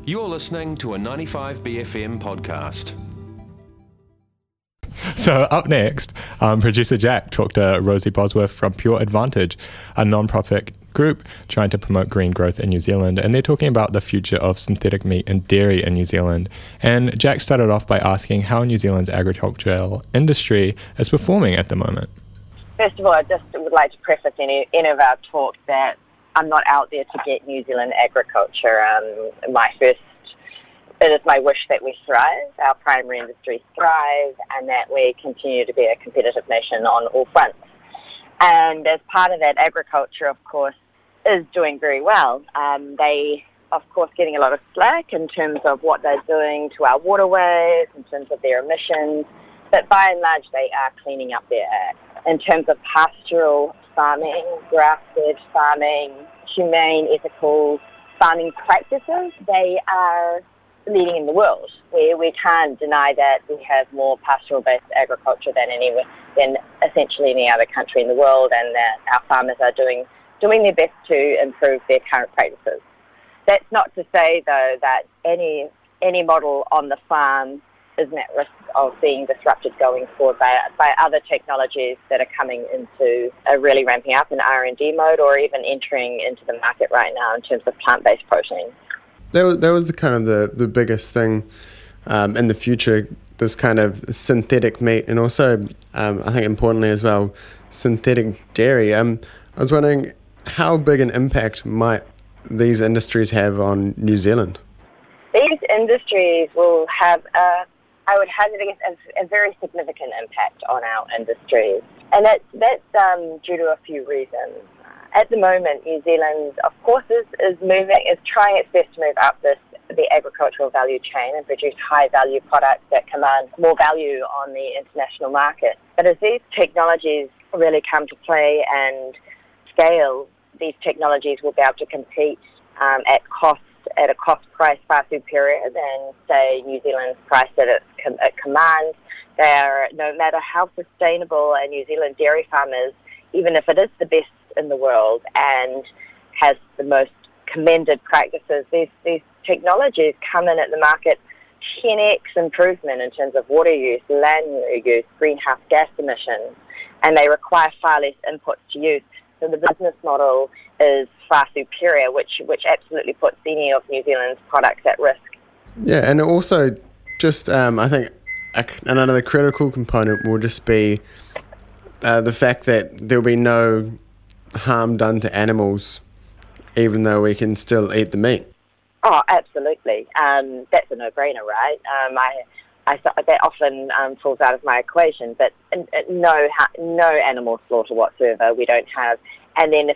You're listening to a 95BFM podcast. So up next, producer Jack talked to Rosie Bosworth from Pure Advantage, a non-profit group trying to promote green growth in New Zealand, and they're talking about the future of synthetic meat and dairy in New Zealand. And Jack started off by asking how New Zealand's agricultural industry is performing at the moment. First of all, I just would like to preface any of our talk that I'm not out there to get New Zealand agriculture. It is my wish that we thrive, our primary industries thrive, and that we continue to be a competitive nation on all fronts. And as part of that, agriculture, of course, is doing very well. They, of course, getting a lot of slack in terms of what they're doing to our waterways, in terms of their emissions, but by and large, they are cleaning up their act. In terms of pastoral farming, grass-fed farming, humane, ethical farming practices, they are leading in the world. We can't deny that we have more pastoral-based agriculture than essentially any other country in the world, and that our farmers are doing their best to improve their current practices. That's not to say, though, that any model on the farm isn't at risk of being disrupted going forward by other technologies that are coming into really ramping up in R&D mode, or even entering into the market right now in terms of plant-based protein. That was the kind of the biggest thing in the future, this kind of synthetic meat, and also I think importantly as well, synthetic dairy. I was wondering how big an impact might these industries have on New Zealand? These industries will have I would hazard a very significant impact on our industries, and that's due to a few reasons. At the moment, New Zealand, of course, is trying its best to move up the agricultural value chain and produce high-value products that command more value on the international market. But as these technologies really come to play and scale, these technologies will be able to compete at a cost price far superior than, say, New Zealand's price that it commands. No matter how sustainable a New Zealand dairy farm is, even if it is the best in the world and has the most commended practices, these technologies come in at the market 10x improvement in terms of water use, land use, greenhouse gas emissions, and they require far less inputs to use. So the business model is far superior, which absolutely puts any of New Zealand's products at risk. Yeah, and also just I think another critical component will just be the fact that there'll be no harm done to animals, even though we can still eat the meat. Oh, absolutely. That's a no-brainer, right? That often falls out of my equation, but no animal slaughter whatsoever. We don't have, and then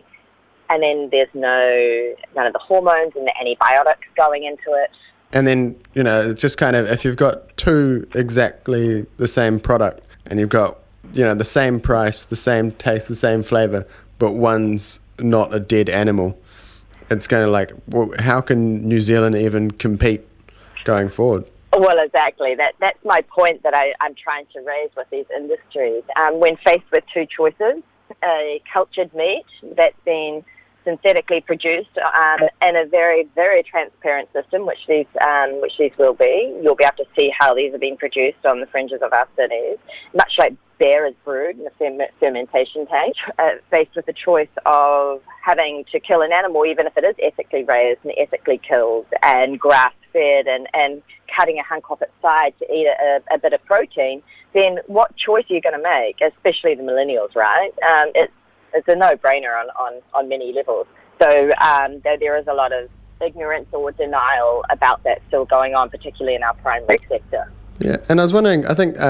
there's none of the hormones and the antibiotics going into it. And then, it's just kind of, if you've got two exactly the same product and you've got, the same price, the same taste, the same flavor, but one's not a dead animal, it's kind of like, well, how can New Zealand even compete going forward? Well, exactly. That's my point that I'm trying to raise with these industries. When faced with two choices, a cultured meat that's been synthetically produced in a very, very transparent system, which these will be. You'll be able to see how these are being produced on the fringes of our cities, much like beer is brewed in a fermentation tank, faced with the choice of having to kill an animal, even if it is ethically raised and ethically killed and grass-fed and cutting a hunk off its side to eat a bit of protein, then what choice are you going to make, especially the millennials, right? It's a no-brainer on many levels. So there is a lot of ignorance or denial about that still going on, particularly in our primary sector. Yeah, and I was wondering, I think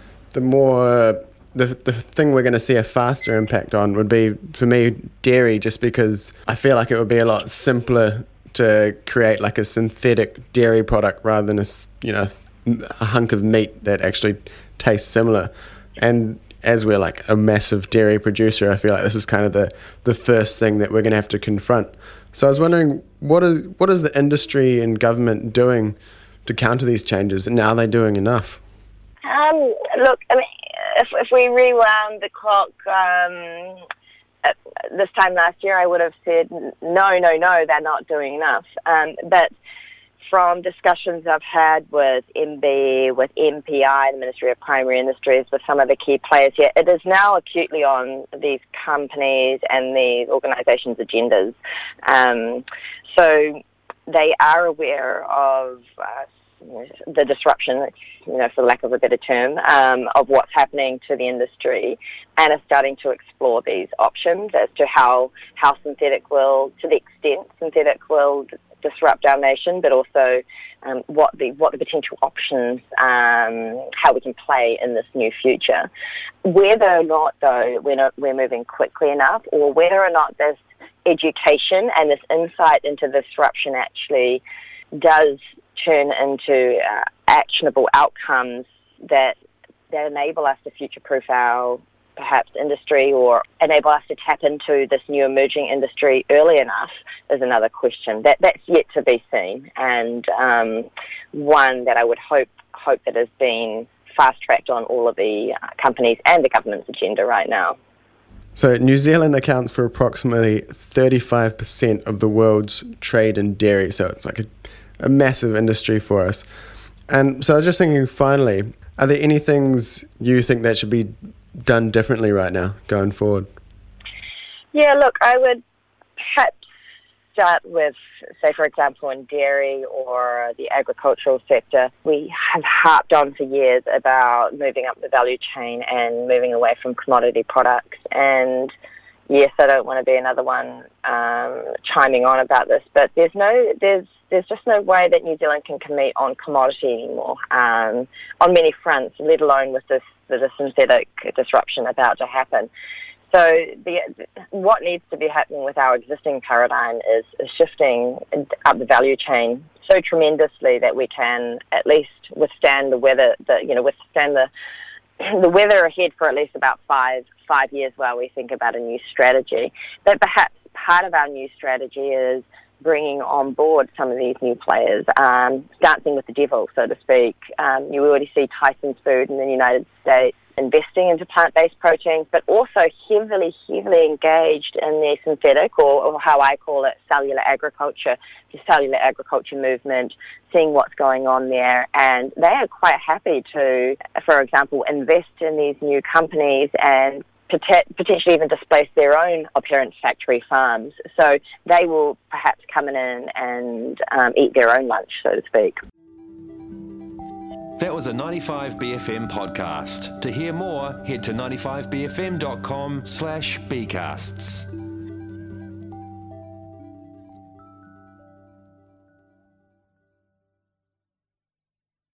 the thing we're going to see a faster impact on would be, for me, dairy, just because I feel like it would be a lot simpler to create like a synthetic dairy product rather than a hunk of meat that actually tastes similar. And as we're like a massive dairy producer, I feel like this is kind of the first thing that we're going to have to confront. So I was wondering, what is the industry and government doing to counter these changes, and are they doing enough? Look, I mean, if we rewound the clock this time last year, I would have said, no, they're not doing enough. But from discussions I've had with MB, with MPI, the Ministry of Primary Industries, with some of the key players here, it is now acutely on these companies and these organisations' agendas. So they are aware of the disruption, for lack of a better term, of what's happening to the industry, and are starting to explore these options as to how synthetic will, to the extent synthetic will disrupt our nation, but also what the potential options, how we can play in this new future. Whether or not, though, we're moving quickly enough, or whether or not this education and this insight into disruption actually does turn into actionable outcomes that enable us to future-proof our perhaps industry, or enable us to tap into this new emerging industry early enough, is another question. That's yet to be seen, and one that I would hope that has been fast-tracked on all of the companies and the government's agenda right now. So New Zealand accounts for approximately 35% of the world's trade in dairy, so it's like a massive industry for us. And so I was just thinking, finally, are there any things you think that should be done differently right now going forward? Yeah, look, I would perhaps start with, say, for example, in dairy or the agricultural sector, we have harped on for years about moving up the value chain and moving away from commodity products. And yes, I don't want to be another one chiming on about this, but there's just no way that New Zealand can compete on commodity anymore, on many fronts, let alone with the synthetic disruption about to happen. So what needs to be happening with our existing paradigm is shifting up the value chain so tremendously that we can at least withstand the weather, withstand the weather ahead for at least about five years while we think about a new strategy. But perhaps part of our new strategy is bringing on board some of these new players, dancing with the devil, so to speak. You already see Tyson Foods in the United States investing into plant-based proteins, but also heavily engaged in the synthetic, or how I call it, cellular agriculture, the cellular agriculture movement, seeing what's going on there. And they are quite happy to, for example, invest in these new companies and potentially even displace their own parent factory farms. So they will perhaps come in and eat their own lunch, so to speak. That was a 95BFM podcast. To hear more, head to 95bfm.com/bcasts.